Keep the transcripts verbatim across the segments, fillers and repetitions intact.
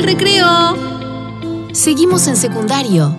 al recreo. Seguimos en secundario.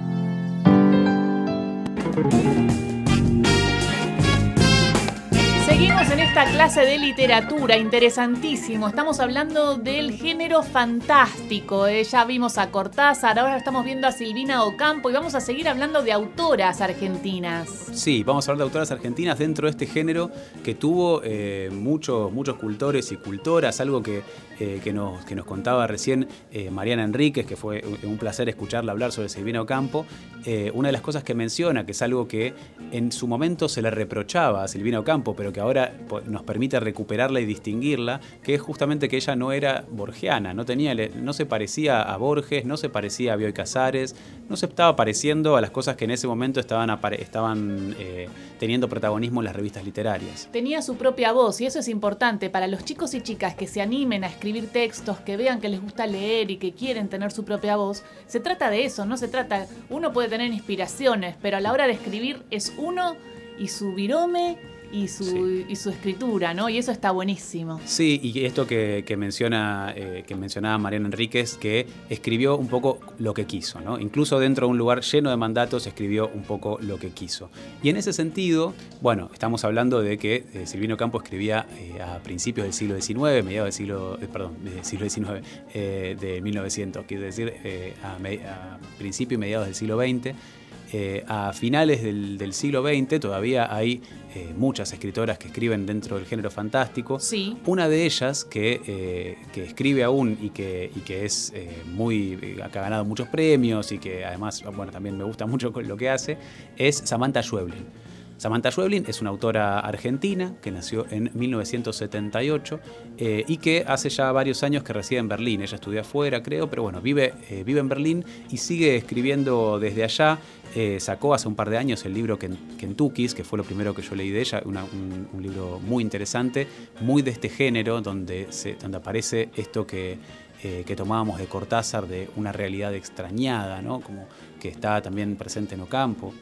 Seguimos en esta clase de literatura, interesantísimo. Estamos hablando del género fantástico. Eh, ya vimos a Cortázar, ahora estamos viendo a Silvina Ocampo y vamos a seguir hablando de autoras argentinas. Sí, vamos a hablar de autoras argentinas dentro de este género que tuvo eh, muchos, muchos cultores y cultoras, algo que, eh, que, nos, que nos contaba recién eh, Mariana Enríquez, que fue un placer escucharla hablar sobre Silvina Ocampo. Eh, una de las cosas que menciona, que es algo que en su momento se le reprochaba a Silvina Ocampo, pero que ahora nos permite recuperarla y distinguirla, que es justamente que ella no era borgiana, no, tenía, no se parecía a Borges, no se parecía a Bioy Casares, no se estaba pareciendo a las cosas que en ese momento estaban, estaban eh, teniendo protagonismo en las revistas literarias. Tenía su propia voz y eso es importante para los chicos y chicas que se animen a escribir textos, que vean que les gusta leer y que quieren tener su propia voz. Se trata de eso, no se trata, uno puede tener inspiraciones, pero a la hora de escribir es uno y su virome y su, sí. y su escritura, ¿no? Y eso está buenísimo. Sí, y esto que, que, menciona, eh, que mencionaba Mariana Enríquez, que escribió un poco lo que quiso, ¿no? Incluso dentro de un lugar lleno de mandatos escribió un poco lo que quiso. Y en ese sentido, bueno, estamos hablando de que eh, Silvina Ocampo escribía eh, a principios del siglo diecinueve, mediados del siglo, eh, perdón, del siglo diecinueve, eh, de mil novecientos, quiero decir, eh, a, me, a principios y mediados del siglo veinte. Eh, a finales del, del siglo veinte todavía hay eh, muchas escritoras que escriben dentro del género fantástico. Sí. Una de ellas que, eh, que escribe aún y que, y que es eh, muy eh, que ha ganado muchos premios y que además, bueno, también me gusta mucho lo que hace, es Samantha Schweblin. Samantha Schweblin es una autora argentina que nació en mil novecientos setenta y ocho eh, y que hace ya varios años que reside en Berlín. Ella estudia afuera, creo, pero bueno, vive, eh, vive en Berlín y sigue escribiendo desde allá. Eh, sacó hace un par de años el libro Kentuckys, que fue lo primero que yo leí de ella, una, un, un libro muy interesante, muy de este género, donde, se, donde aparece esto que, eh, que tomábamos de Cortázar, de una realidad extrañada, ¿no? Como que está también presente en Ocampo.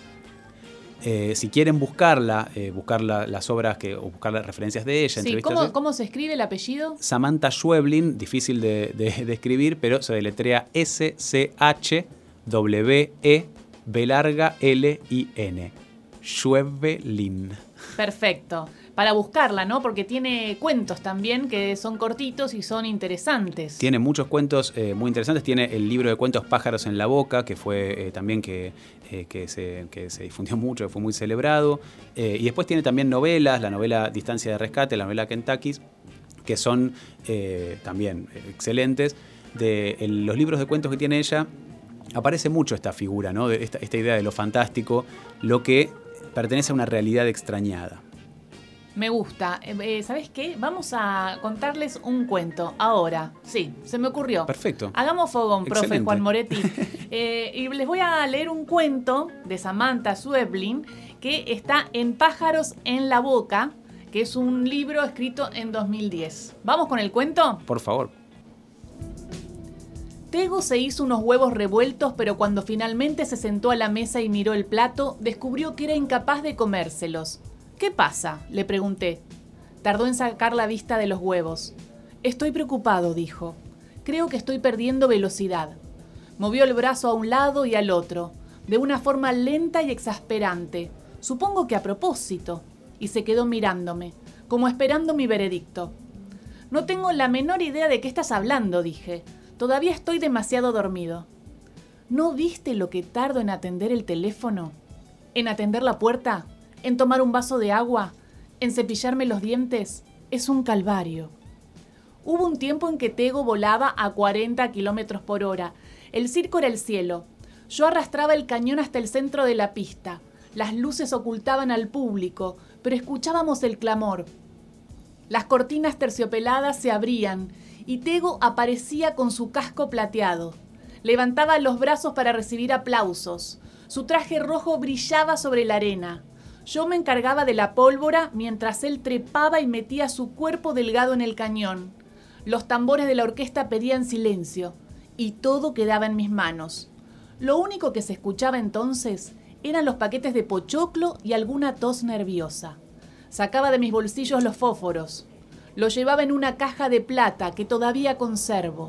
Eh, si quieren buscarla, eh, buscar la, las obras que, o buscar las referencias de ella. Sí, ¿cómo, ¿cómo se escribe el apellido? Samantha Schweblin, difícil de, de, de escribir, pero se deletrea S C H W E B larga L I N. Schweblin. Perfecto. Para buscarla, ¿no? Porque tiene cuentos también que son cortitos y son interesantes. Tiene muchos cuentos eh, muy interesantes. Tiene el libro de cuentos Pájaros en la Boca, que fue eh, también que, eh, que, se, que se difundió mucho, que fue muy celebrado. Eh, y después tiene también novelas, la novela Distancia de Rescate, la novela Kentuckys, que son eh, también excelentes. De el, los libros de cuentos que tiene ella, aparece mucho esta figura, ¿no? De esta, esta idea de lo fantástico, lo que pertenece a una realidad extrañada. Me gusta. Eh, ¿Sabés qué? Vamos a contarles un cuento ahora. Sí, se me ocurrió. Perfecto. Hagamos fogón, profe Excelente. Juan Moretti. Eh, y les voy a leer un cuento de Samantha Schweblin que está en Pájaros en la Boca, que es un libro escrito en dos mil diez. ¿Vamos con el cuento? Por favor. Tego se hizo unos huevos revueltos, pero cuando finalmente se sentó a la mesa y miró el plato, descubrió que era incapaz de comérselos. ¿Qué pasa?, le pregunté. Tardó en sacar la vista de los huevos. Estoy preocupado, dijo. Creo que estoy perdiendo velocidad. Movió el brazo a un lado y al otro, de una forma lenta y exasperante. Supongo que a propósito. Y se quedó mirándome, como esperando mi veredicto. No tengo la menor idea de qué estás hablando, dije. Todavía estoy demasiado dormido. ¿No viste lo que tardo en atender el teléfono? ¿En atender la puerta? ¿En tomar un vaso de agua? ¿En cepillarme los dientes? Es un calvario. Hubo un tiempo en que Tego volaba a cuarenta kilómetros por hora. El circo era el cielo. Yo arrastraba el cañón hasta el centro de la pista. Las luces ocultaban al público, pero escuchábamos el clamor. Las cortinas terciopeladas se abrían y Tego aparecía con su casco plateado. Levantaba los brazos para recibir aplausos. Su traje rojo brillaba sobre la arena. Yo me encargaba de la pólvora mientras él trepaba y metía su cuerpo delgado en el cañón. Los tambores de la orquesta pedían silencio y todo quedaba en mis manos. Lo único que se escuchaba entonces eran los paquetes de pochoclo y alguna tos nerviosa. Sacaba de mis bolsillos los fósforos. Los llevaba en una caja de plata que todavía conservo.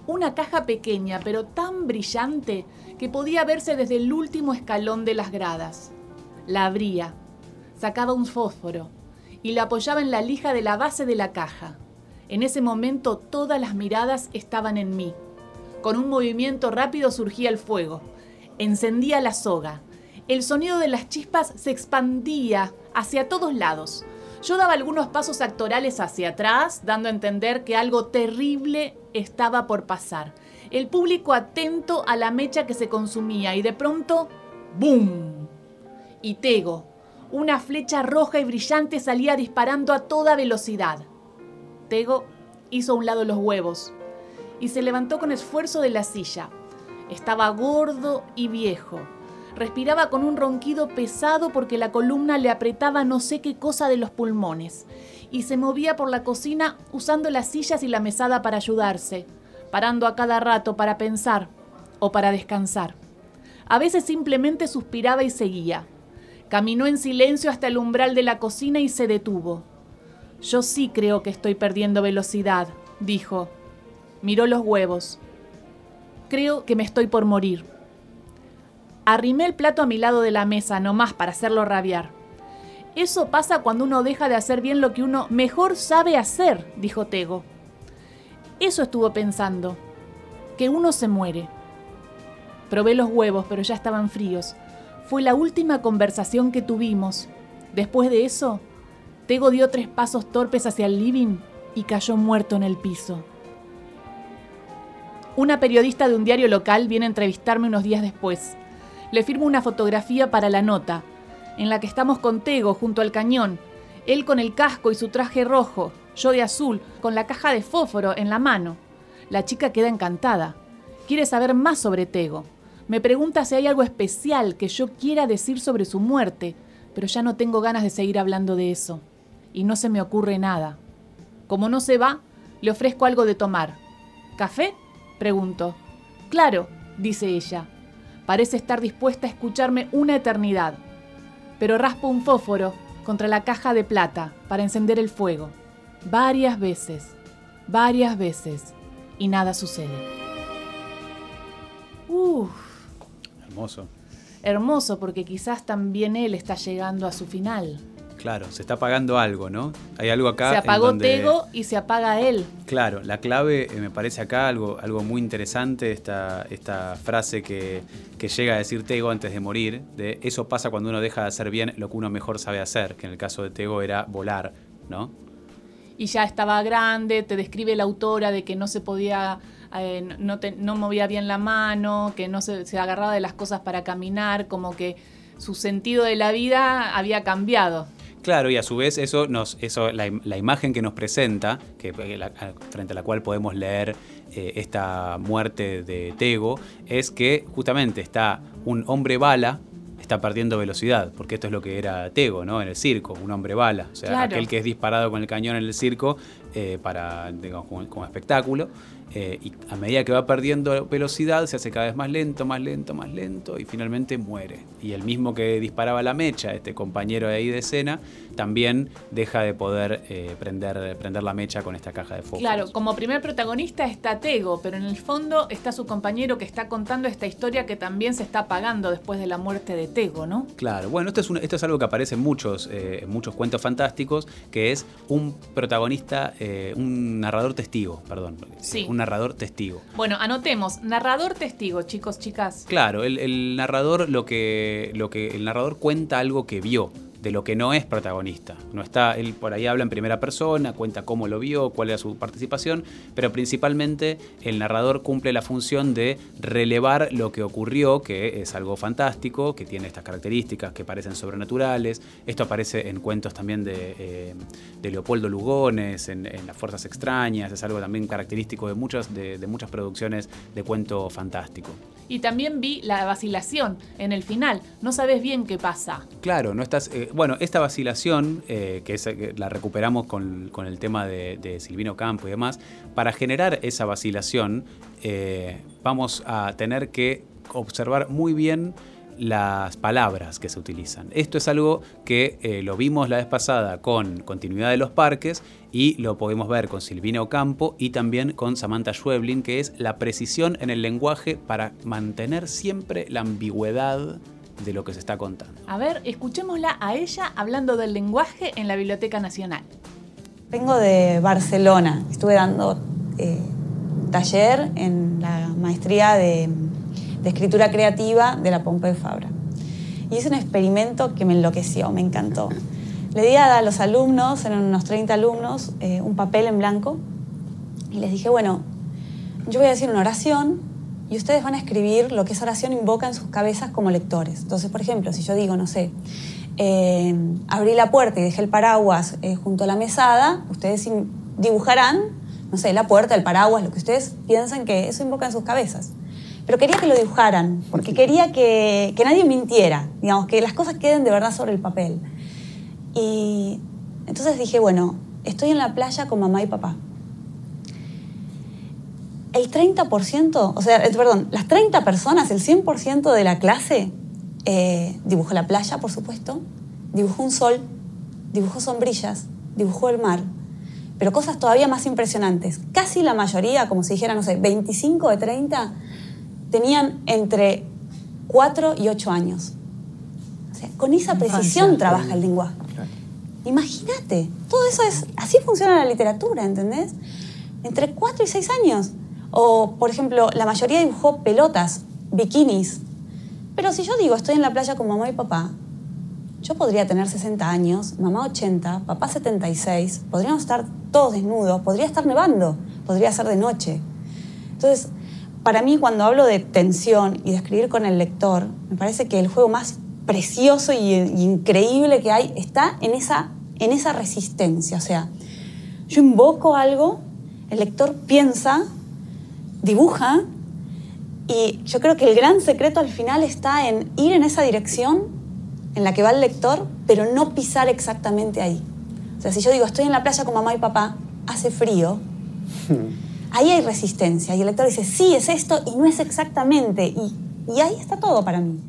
Una caja pequeña, pero tan brillante que podía verse desde el último escalón de las gradas. La abría, sacaba un fósforo y la apoyaba en la lija de la base de la caja. En ese momento todas las miradas estaban en mí. Con un movimiento rápido surgía el fuego. Encendía la soga. El sonido de las chispas se expandía hacia todos lados. Yo daba algunos pasos actorales hacia atrás, dando a entender que algo terrible estaba por pasar. El público atento a la mecha que se consumía y de pronto, ¡bum! Y Tego, una flecha roja y brillante, salía disparando a toda velocidad. Tego hizo a un lado los huevos y se levantó con esfuerzo de la silla. Estaba gordo y viejo. Respiraba con un ronquido pesado porque la columna le apretaba no sé qué cosa de los pulmones y se movía por la cocina usando las sillas y la mesada para ayudarse, parando a cada rato para pensar o para descansar. A veces simplemente suspiraba y seguía. Caminó en silencio hasta el umbral de la cocina y se detuvo. «Yo sí creo que estoy perdiendo velocidad», dijo. Miró los huevos. «Creo que me estoy por morir». Arrimé el plato a mi lado de la mesa, nomás para hacerlo rabiar. «Eso pasa cuando uno deja de hacer bien lo que uno mejor sabe hacer», dijo Tego. Eso estuvo pensando, que uno se muere. Probé los huevos, pero ya estaban fríos. Fue la última conversación que tuvimos. Después de eso, Tego dio tres pasos torpes hacia el living y cayó muerto en el piso. Una periodista de un diario local viene a entrevistarme unos días después. Le firmo una fotografía para la nota, en la que estamos con Tego junto al cañón, él con el casco y su traje rojo, yo de azul, con la caja de fósforo en la mano. La chica queda encantada. Quiere saber más sobre Tego. Me pregunta si hay algo especial que yo quiera decir sobre su muerte, pero ya no tengo ganas de seguir hablando de eso. Y no se me ocurre nada. Como no se va, le ofrezco algo de tomar. ¿Café?, pregunto. «Claro», dice ella. Parece estar dispuesta a escucharme una eternidad. Pero raspo un fósforo contra la caja de plata para encender el fuego. Varias veces, varias veces, y nada sucede. Uf. Hermoso. Hermoso, porque quizás también él está llegando a su final. Claro, se está apagando algo, ¿no? Hay algo acá. Se apagó en donde, Tego y se apaga él. Claro, la clave eh, me parece acá algo, algo muy interesante, esta, esta frase que, que llega a decir Tego antes de morir, de eso pasa cuando uno deja de hacer bien lo que uno mejor sabe hacer, que en el caso de Tego era volar, ¿no? Y ya estaba grande, te describe la autora de que no se podía, eh, no, te, no movía bien la mano, que no se, se agarraba de las cosas para caminar, como que su sentido de la vida había cambiado. Claro, y a su vez eso nos, eso, la, la imagen que nos presenta, que, la, frente a la cual podemos leer eh, esta muerte de Tego, es que justamente está un hombre bala, está perdiendo velocidad, porque esto es lo que era Tego, ¿no? En el circo, un hombre bala, o sea, claro, aquel que es disparado con el cañón en el circo eh, para, digamos, como, como espectáculo. Eh, y a medida que va perdiendo velocidad se hace cada vez más lento, más lento, más lento y finalmente muere. Y el mismo que disparaba la mecha, este compañero de ahí de escena, también deja de poder eh, prender, prender la mecha con esta caja de fósforos. Claro, como primer protagonista está Tego, pero en el fondo está su compañero que está contando esta historia que también se está apagando después de la muerte de Tego, ¿no? Claro, bueno, esto es, un, esto es algo que aparece en muchos, eh, en muchos cuentos fantásticos, que es un protagonista, eh, un narrador testigo, perdón. Sí. Un narrador testigo. Bueno, anotemos, narrador testigo, chicos, chicas. Claro, el, el narrador lo que, lo que el narrador cuenta algo que vio, de lo que no es protagonista. No está, él por ahí habla en primera persona, cuenta cómo lo vio, cuál era su participación, pero principalmente el narrador cumple la función de relevar lo que ocurrió, que es algo fantástico, que tiene estas características que parecen sobrenaturales. Esto aparece en cuentos también de, eh, de Leopoldo Lugones, en, en Las Fuerzas Extrañas, es algo también característico de muchas, de, de muchas producciones de cuento fantástico. Y también vi la vacilación en el final. No sabes bien qué pasa. Claro, no estás. Eh, bueno, esta vacilación, eh, que, es, que la recuperamos con, con el tema de, de Silvino Campo y demás, para generar esa vacilación, eh, vamos a tener que observar muy bien las palabras que se utilizan. Esto es algo que eh, lo vimos la vez pasada con Continuidad de los Parques y lo podemos ver con Silvina Ocampo y también con Samantha Schweblin, que es la precisión en el lenguaje para mantener siempre la ambigüedad de lo que se está contando. A ver, escuchémosla a ella hablando del lenguaje en la Biblioteca Nacional. Vengo de Barcelona, estuve dando eh, taller en la maestría de, de escritura creativa de la Pompeu Fabra. Y hice un experimento que me enloqueció, me encantó. Le di a los alumnos, eran unos treinta alumnos, eh, un papel en blanco y les dije, bueno, yo voy a decir una oración y ustedes van a escribir lo que esa oración invoca en sus cabezas como lectores. Entonces, por ejemplo, si yo digo, no sé, eh, abrí la puerta y dejé el paraguas eh, junto a la mesada, ustedes dibujarán, no sé, la puerta, el paraguas, lo que ustedes piensan que eso invoca en sus cabezas. Pero quería que lo dibujaran, porque quería que, que nadie mintiera, digamos, que las cosas queden de verdad sobre el papel. Y entonces dije, bueno, estoy en la playa con mamá y papá. El treinta por ciento, o sea, perdón, las treinta personas, el cien por ciento de la clase eh, dibujó la playa, por supuesto, dibujó un sol, dibujó sombrillas, dibujó el mar, pero cosas todavía más impresionantes. Casi la mayoría, como si dijera, no sé, veinticinco de treinta, tenían entre cuatro y ocho años. O sea, con esa precisión trabaja el lenguaje. Claro. Imagínate, todo eso es, así funciona la literatura, ¿entendés? Entre cuatro y seis años. O, por ejemplo, la mayoría dibujó pelotas, bikinis. Pero si yo digo, estoy en la playa con mamá y papá, yo podría tener sesenta años, mamá ochenta, papá setenta y seis, podríamos estar todos desnudos, podría estar nevando, podría ser de noche. Entonces, para mí, cuando hablo de tensión y de escribir con el lector, me parece que el juego más precioso y, y increíble que hay está en esa, en esa resistencia. O sea, yo invoco algo, el lector piensa, dibuja, y yo creo que el gran secreto al final está en ir en esa dirección en la que va el lector, pero no pisar exactamente ahí. O sea, si yo digo, estoy en la playa con mamá y papá, hace frío, ahí hay resistencia, y el lector dice, sí, es esto, y no es exactamente, y, y ahí está todo para mí.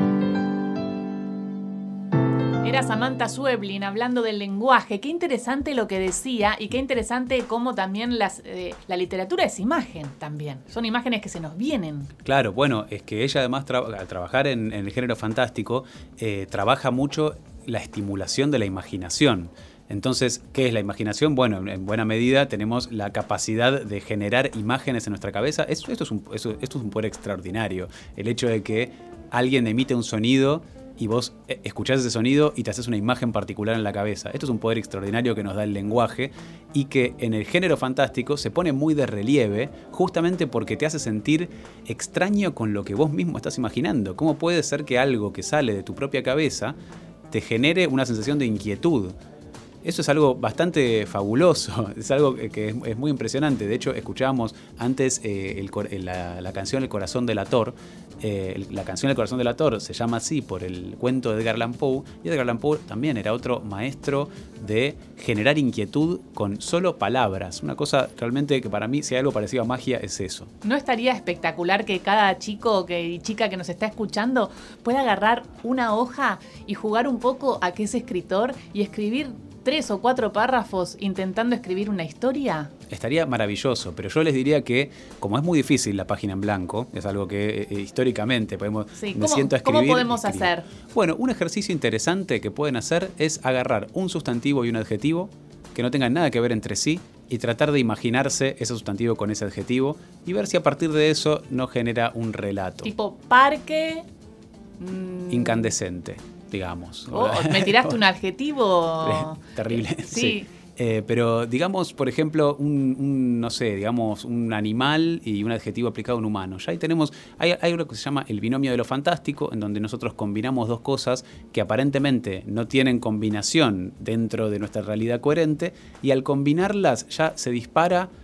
Era Samantha Schweblin hablando del lenguaje. Qué interesante lo que decía y qué interesante cómo también las, eh, la literatura es imagen también. Son imágenes que se nos vienen. Claro, bueno, es que ella además tra- al trabajar en, en el género fantástico eh, trabaja mucho la estimulación de la imaginación. Entonces, ¿qué es la imaginación? Bueno, en buena medida tenemos la capacidad de generar imágenes en nuestra cabeza. Esto, esto, es, un, esto, esto es un poder extraordinario. El hecho de que alguien emite un sonido y vos escuchás ese sonido y te haces una imagen particular en la cabeza. Esto es un poder extraordinario que nos da el lenguaje y que en el género fantástico se pone muy de relieve justamente porque te hace sentir extraño con lo que vos mismo estás imaginando. ¿Cómo puede ser que algo que sale de tu propia cabeza te genere una sensación de inquietud? Eso es algo bastante fabuloso, es algo que es, es muy impresionante. De hecho, escuchábamos antes eh, el, la, la canción El Corazón Delator. Eh, la canción El Corazón Delator se llama así por el cuento de Edgar Allan Poe. Y Edgar Allan Poe también era otro maestro de generar inquietud con solo palabras. Una cosa realmente que para mí, si hay algo parecido a magia, es eso. ¿No estaría espectacular que cada chico que, y chica que nos está escuchando pueda agarrar una hoja y jugar un poco a que es escritor y escribir tres o cuatro párrafos intentando escribir una historia? Estaría maravilloso, pero yo les diría que, como es muy difícil la página en blanco, es algo que eh, históricamente podemos, sí, me ¿cómo, siento a escribir. ¿Cómo podemos escribir. hacer? Bueno, un ejercicio interesante que pueden hacer es agarrar un sustantivo y un adjetivo que no tengan nada que ver entre sí y tratar de imaginarse ese sustantivo con ese adjetivo y ver si a partir de eso no genera un relato. Tipo parque... Mmm... incandescente, digamos. Oh, me tiraste un adjetivo... Terrible, sí. sí. Eh, pero digamos, por ejemplo, un, un, no sé, digamos, un animal y un adjetivo aplicado a un humano. Ya ahí tenemos, hay, hay algo que se llama el binomio de lo fantástico, en donde nosotros combinamos dos cosas que aparentemente no tienen combinación dentro de nuestra realidad coherente, y al combinarlas ya se dispara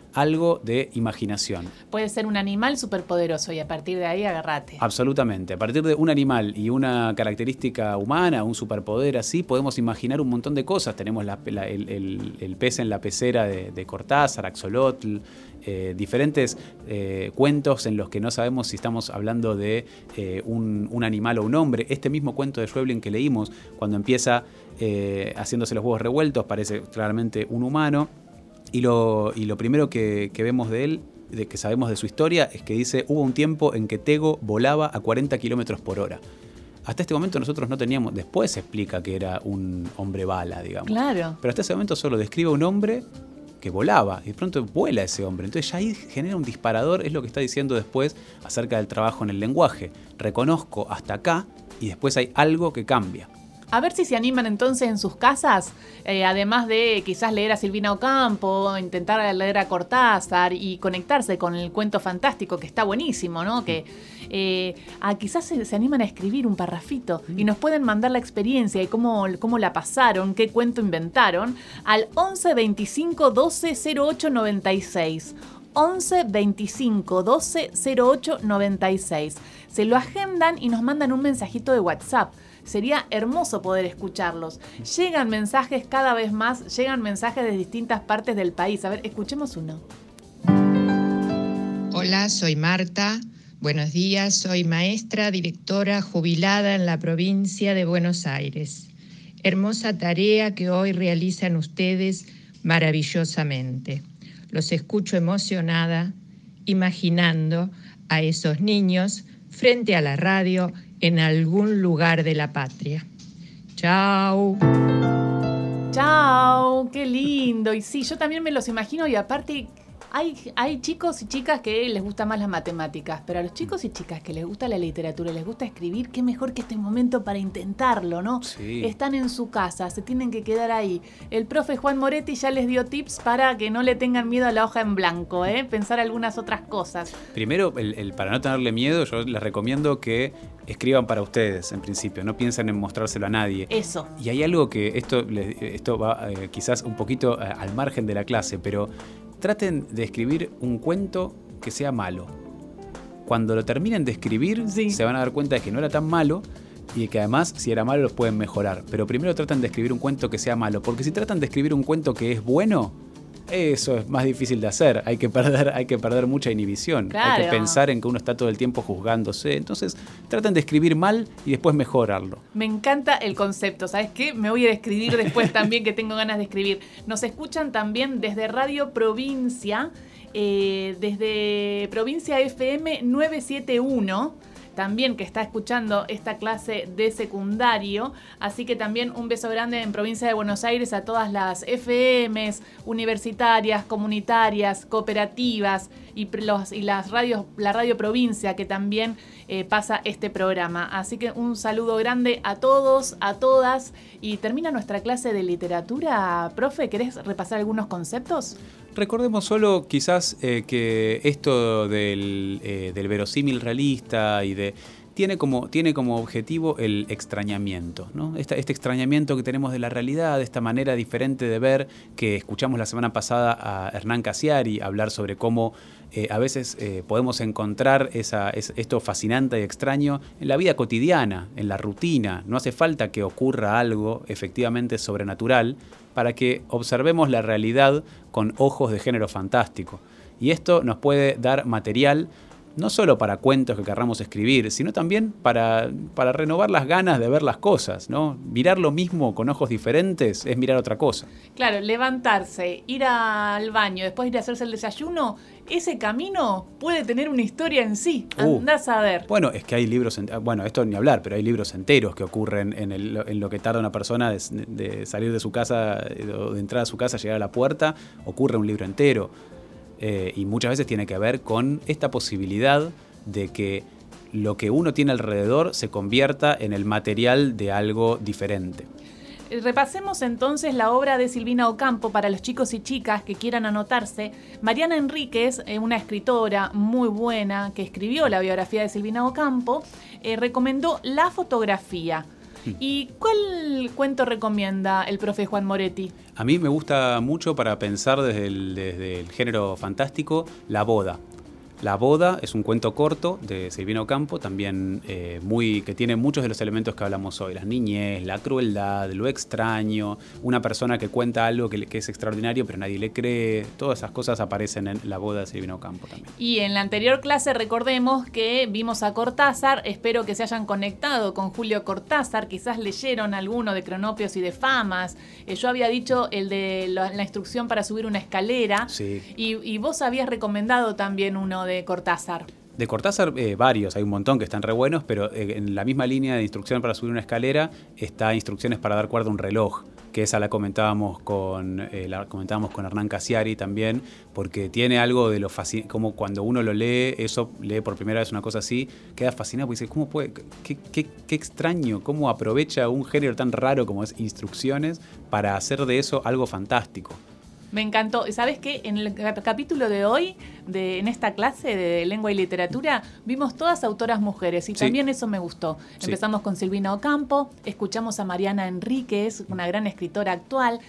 algo de imaginación. Puede ser un animal superpoderoso y a partir de ahí agarrate. Absolutamente. A partir de un animal y una característica humana, un superpoder así, podemos imaginar un montón de cosas. Tenemos la, la, el, el, el pez en la pecera de, de Cortázar, Axolotl, eh, diferentes eh, cuentos en los que no sabemos si estamos hablando de eh, un, un animal o un hombre. Este mismo cuento de Schweblin que leímos, cuando empieza eh, haciéndose los huevos revueltos, parece claramente un humano. Y lo, y lo primero que, que vemos de él, de que sabemos de su historia, es que dice: hubo un tiempo en que Tego volaba a cuarenta kilómetros por hora. Hasta este momento nosotros no teníamos, después se explica que era un hombre bala, digamos. Claro. Pero hasta ese momento solo describe a un hombre que volaba, y de pronto vuela ese hombre. Entonces ya ahí genera un disparador, es lo que está diciendo después acerca del trabajo en el lenguaje. Reconozco hasta acá y después hay algo que cambia. A ver si se animan entonces en sus casas, eh, además de quizás leer a Silvina Ocampo, intentar leer a Cortázar y conectarse con el cuento fantástico, que está buenísimo, ¿no? Que eh, a, quizás se, se animan a escribir un parrafito y nos pueden mandar la experiencia y cómo, cómo la pasaron, qué cuento inventaron, al once veinticinco doce cero ocho noventa y seis. once veinticinco doce cero ocho noventa y seis. Se lo agendan y nos mandan un mensajito de WhatsApp. Sería hermoso poder escucharlos. Llegan mensajes cada vez más, llegan mensajes de distintas partes del país. A ver, escuchemos uno. Hola, soy Marta. Buenos días, soy maestra, directora jubilada en la provincia de Buenos Aires. Hermosa tarea que hoy realizan ustedes maravillosamente. Los escucho emocionada, imaginando a esos niños frente a la radio en algún lugar de la patria. Chao. Chao, qué lindo. Y sí, yo también me los imagino y aparte hay, hay chicos y chicas que les gusta más las matemáticas, pero a los chicos y chicas que les gusta la literatura, les gusta escribir, qué mejor que este momento para intentarlo, ¿no? Sí. Están en su casa, se tienen que quedar ahí. El profe Juan Moretti ya les dio tips para que no le tengan miedo a la hoja en blanco, ¿eh? Pensar algunas otras cosas. Primero, el, el, para no tenerle miedo, yo les recomiendo que escriban para ustedes, en principio. No piensen en mostrárselo a nadie. Eso. Y hay algo que esto, esto va eh, quizás un poquito eh, al margen de la clase, pero traten de escribir un cuento que sea malo. Cuando lo terminen de escribir, sí, se van a dar cuenta de que no era tan malo y que además, si era malo, los pueden mejorar. Pero primero traten de escribir un cuento que sea malo, porque si tratan de escribir un cuento que es bueno, eso es más difícil de hacer. Hay que perder, hay que perder mucha inhibición. Claro. Hay que pensar en que uno está todo el tiempo juzgándose. Entonces, traten de escribir mal y después mejorarlo. Me encanta el concepto. ¿Sabes qué? Me voy a ir a escribir después también, que tengo ganas de escribir. Nos escuchan también desde Radio Provincia, eh, desde Provincia F M novecientos setenta y uno. También que está escuchando esta clase de secundario, así que también un beso grande en Provincia de Buenos Aires a todas las F Ms universitarias, comunitarias, cooperativas y, los, y las radios, la Radio Provincia que también eh, pasa este programa. Así que un saludo grande a todos, a todas, y termina nuestra clase de literatura. Profe, ¿querés repasar algunos conceptos? Recordemos solo quizás eh, que esto del, eh, del verosímil realista y de tiene como, tiene como objetivo el extrañamiento, ¿no? Este, este extrañamiento que tenemos de la realidad, de esta manera diferente de ver, que escuchamos la semana pasada a Hernán Casiari hablar sobre cómo eh, a veces eh, podemos encontrar esa, es, esto fascinante y extraño en la vida cotidiana, en la rutina. No hace falta que ocurra algo efectivamente sobrenatural para que observemos la realidad con ojos de género fantástico. Y esto nos puede dar material no solo para cuentos que querramos escribir, sino también para, para renovar las ganas de ver las cosas, ¿no? Mirar lo mismo con ojos diferentes es mirar otra cosa. Claro, levantarse, ir al baño, después ir a hacerse el desayuno, ese camino puede tener una historia en sí. Uh, Andás a ver. Bueno, es que hay libros, bueno, esto ni hablar, pero hay libros enteros que ocurren en, el, en lo que tarda una persona de, de salir de su casa, o de entrar a su casa, llegar a la puerta, ocurre un libro entero. Eh, y muchas veces tiene que ver con esta posibilidad de que lo que uno tiene alrededor se convierta en el material de algo diferente. Repasemos entonces la obra de Silvina Ocampo para los chicos y chicas que quieran anotarse. Mariana Enríquez, eh, una escritora muy buena que escribió la biografía de Silvina Ocampo, eh, recomendó La fotografía. ¿Y cuál cuento recomienda el profe Juan Moretti? A mí me gusta mucho para pensar desde el, desde el género fantástico, La Boda. La Boda es un cuento corto de Silvina Ocampo, también eh, muy, que tiene muchos de los elementos que hablamos hoy. La niñez, la crueldad, lo extraño, una persona que cuenta algo que, que es extraordinario pero nadie le cree. Todas esas cosas aparecen en La Boda de Silvina Ocampo también. Y en la anterior clase recordemos que vimos a Cortázar. Espero que se hayan conectado con Julio Cortázar. Quizás leyeron alguno de Cronopios y de Famas. Eh, yo había dicho el de la, la instrucción para subir una escalera. Sí. Y, y vos habías recomendado también uno de Cortázar. De Cortázar, eh, varios, hay un montón que están re buenos, pero eh, en la misma línea de instrucción para subir una escalera está Instrucciones para dar cuerda a un reloj, que esa la comentábamos con eh, la comentábamos con Hernán Casiari también, porque tiene algo de lo fascinante, como cuando uno lo lee, eso lee por primera vez una cosa así, queda fascinado, porque dice, ¿cómo puede? Qué, qué, qué extraño, cómo aprovecha un género tan raro como es Instrucciones para hacer de eso algo fantástico. Me encantó. ¿Sabes qué? En el capítulo de hoy, de, en esta clase de lengua y literatura, vimos todas autoras mujeres y sí. también eso me gustó. Sí. Empezamos con Silvina Ocampo, escuchamos a Mariana Enríquez, una gran escritora actual.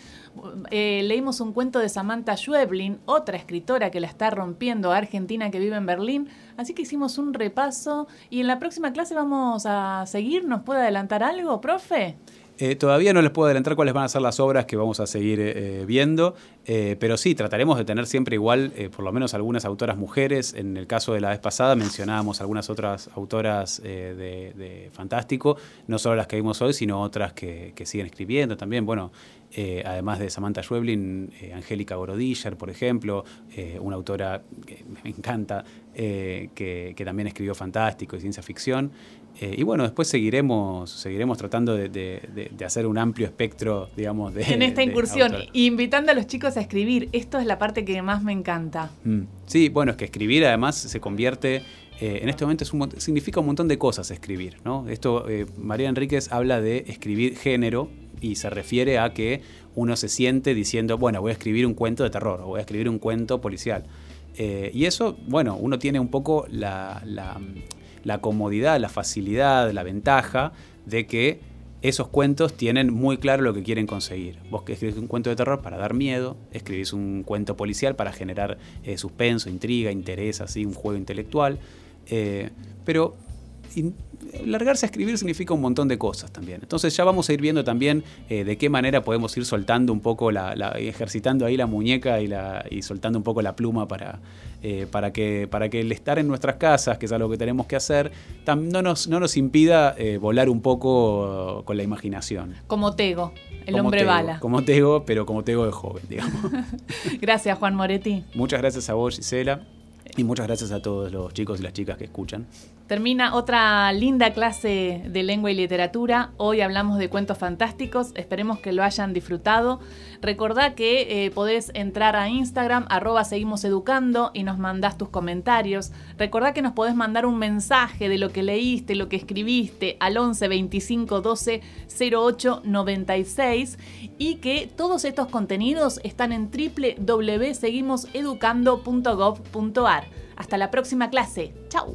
Eh, leímos un cuento de Samantha Schweblin, otra escritora que la está rompiendo, argentina que vive en Berlín. Así que hicimos un repaso y en la próxima clase vamos a seguir. ¿Nos puede adelantar algo, profe? Eh, todavía no les puedo adelantar cuáles van a ser las obras que vamos a seguir eh, viendo, eh, pero sí, trataremos de tener siempre igual, eh, por lo menos algunas autoras mujeres. En el caso de la vez pasada mencionábamos algunas otras autoras eh, de, de Fantástico, no solo las que vimos hoy, sino otras que, que siguen escribiendo también. Bueno, eh, además de Samantha Schweblin, eh, Angélica Gorodiller, por ejemplo, eh, una autora que me encanta, eh, que, que también escribió Fantástico y ciencia ficción. Eh, y bueno, después seguiremos seguiremos tratando de, de, de, de hacer un amplio espectro, digamos, de en esta incursión, de invitando a los chicos a escribir. Esto es la parte que más me encanta. Mm. Sí, bueno, es que escribir además se convierte, eh, en este momento es un, significa un montón de cosas escribir, ¿no? Esto, eh, María Enríquez habla de escribir género y se refiere a que uno se siente diciendo, bueno, voy a escribir un cuento de terror o voy a escribir un cuento policial. Eh, y eso, bueno, uno tiene un poco la... la la comodidad, la facilidad, la ventaja de que esos cuentos tienen muy claro lo que quieren conseguir. Vos que escribís un cuento de terror para dar miedo, escribís un cuento policial para generar eh, suspenso, intriga, interés, así, un juego intelectual. Eh, pero in, largarse a escribir significa un montón de cosas también. Entonces ya vamos a ir viendo también eh, de qué manera podemos ir soltando un poco, la, la, ejercitando ahí la muñeca y, la, y soltando un poco la pluma para... Eh, para, que, para que el estar en nuestras casas, que es algo que tenemos que hacer, tam, no, nos, no nos impida eh, volar un poco con la imaginación. Como Tego, el como hombre Tego, bala. Como Tego, pero como Tego de joven, digamos. Gracias, Juan Moretti. Muchas gracias a vos, Gisela, y muchas gracias a todos los chicos y las chicas que escuchan. Termina otra linda clase de lengua y literatura. Hoy hablamos de cuentos fantásticos. Esperemos que lo hayan disfrutado. Recordá que eh, podés entrar a Instagram, arroba seguimos educando, y nos mandás tus comentarios. Recordá que nos podés mandar un mensaje de lo que leíste, lo que escribiste, al once veinticinco doce cero ocho noventa y seis, y que todos estos contenidos están en doble u doble u doble u punto seguimos educando punto gob punto ar. Hasta la próxima clase. ¡Chau!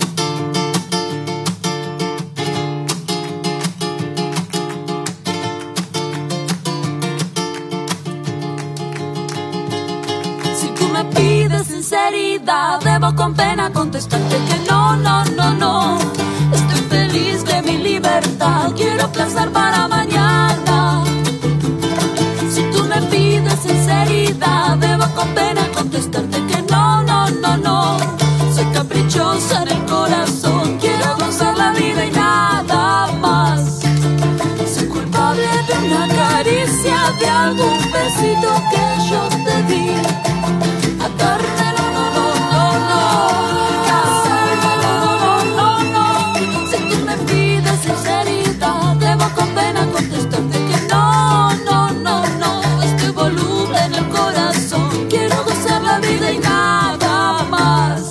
Me pides sinceridad, debo con pena contestarte que no, no, no, no. Estoy feliz de mi libertad, quiero placer para mañana. Si tú me pides sinceridad, debo con pena contestarte que no, no, no, no. Soy caprichosa en el corazón, quiero gozar la vida y nada más. Soy culpable de una caricia, de algún besito que yo te di. Atarme, no, no, no, no, no. Casarme, no, no, no, no, no. Si tú me pides sinceridad, debo con pena contestarte que no, no, no, no. Estoy voluble en el corazón, quiero gozar la vida y nada más.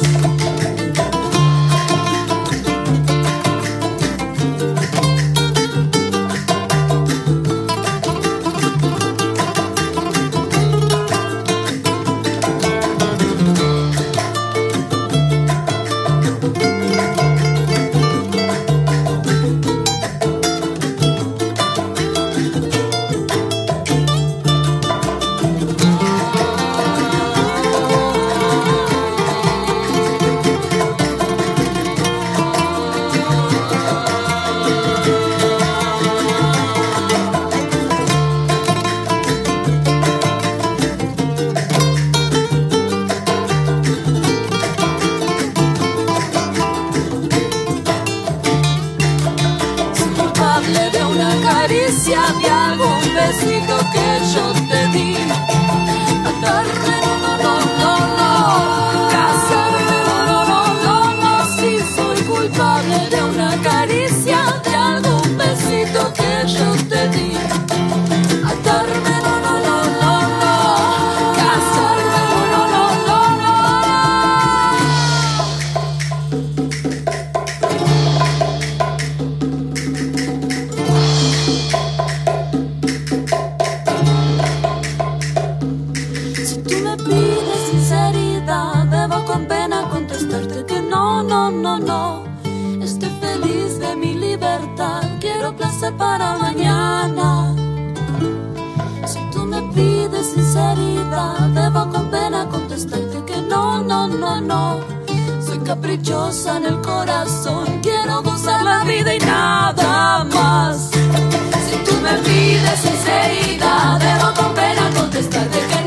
tú me pides sinceridad, debo con pena contestarte que no, no, no, no. Estoy feliz de mi libertad, quiero placer para mañana. Si tú me pides sinceridad, debo con pena contestarte que no, no, no, no. Soy caprichosa en el corazón, quiero gozar la vida y nada más. Si tú me pides sinceridad, debo con pena contestarte que